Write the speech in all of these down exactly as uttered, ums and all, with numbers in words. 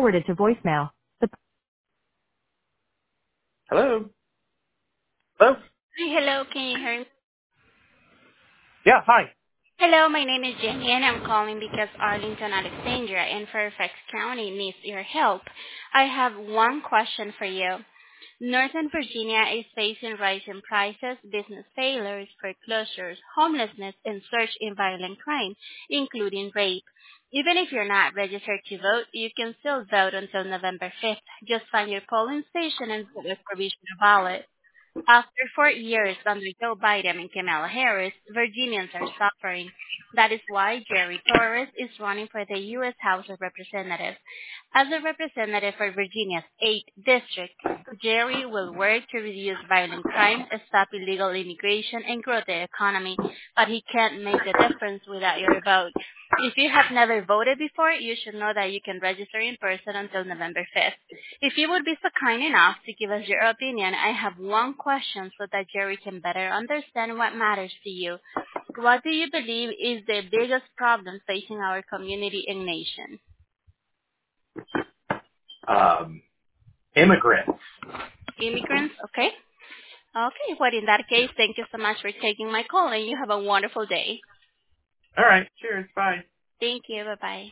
forwarded to voicemail. The- Hello? Hello? Hi, hello. Can you hear me? Yeah, hi. Hello, my name is Jenny, and I'm calling because Arlington, Alexandria, and Fairfax County needs your help. I have one question for you. Northern Virginia is facing rising prices, business failures, foreclosures, homelessness, and surge in violent crime, including rape. Even if you're not registered to vote, you can still vote until November fifth. Just find your polling station and vote with provisional ballot. After four years under Joe Biden and Kamala Harris, Virginians are suffering. That is why Jerry Torres is running for the U S House of Representatives. As a representative for Virginia's eighth District, Jerry will work to reduce violent crime, stop illegal immigration, and grow the economy, but he can't make the difference without your vote. If you have never voted before, you should know that you can register in person until November fifth. If you would be so kind enough to give us your opinion, I have one question so that Jerry can better understand what matters to you. What do you believe is the biggest problem facing our community and nation? Um, immigrants. Immigrants, okay? Okay, well in that case, thank you so much for taking my call and you have a wonderful day. All right, cheers, bye. Thank you, bye-bye.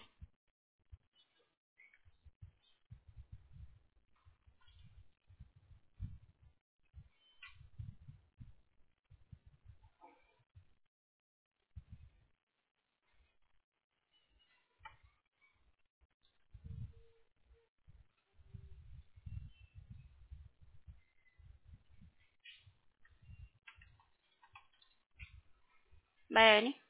Bye, Ernie.